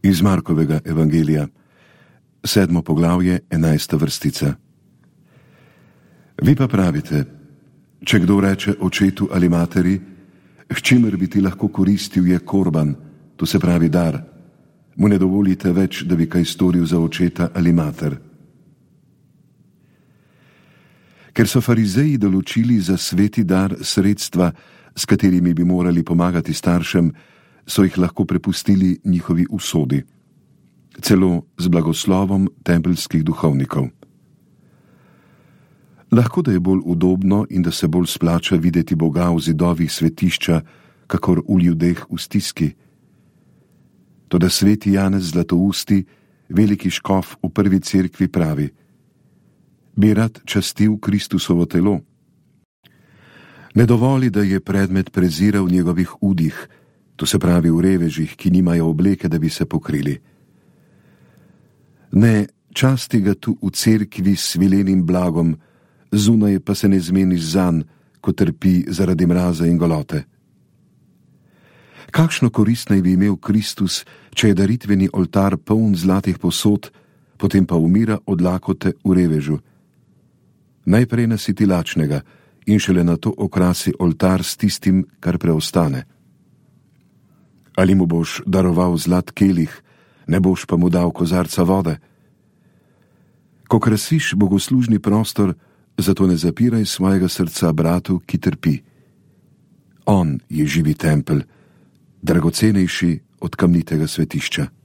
Iz Markovega evangelija, 7. poglavje, 11. vrstica. Vi pa pravite, če kdo reče očetu ali materi, s čimer bi ti lahko koristil je korban, to se pravi dar, mu ne dovolite več, da bi kaj storil za očeta ali mater. Ker so farizeji določili za sveti dar sredstva, s katerimi bi morali pomagati staršem, so jih lahko prepustili njihovi usodi, celo z blagoslovom tempeljskih duhovnikov. Lahko da je bolj udobno in da se bolj splača videti Boga v zidovih svetišča, kakor v ljudeh v stiski. Toda sveti Janez Zlatousti, veliki škof v prvi cerkvi, pravi: bi rad častil Kristusovo telo. Ne dovoli, da je predmet prezira v njegovih udih, to se pravi v revežih, ki nimajo obleke, da bi se pokrili. Ne, časti ga tu v cerkvi s svilenim blagom, zunaj pa se ne zmeniš zanj, ko trpi zaradi mraza in golote. Kakšno korist naj bi imel Kristus, če je daritveni oltar poln zlatih posod, potem pa umira od lakote v revežu? Najprej nasiti lačnega in šele nato okrasi oltar s tistim, kar preostane. Ali mu boš daroval zlat kelih, ne boš pa mu dal kozarca vode? Ko krasiš bogoslužni prostor, zato ne zapiraj svojega srca bratu, ki trpi. On je živi tempelj, dragocenejši od kamnitega svetišča.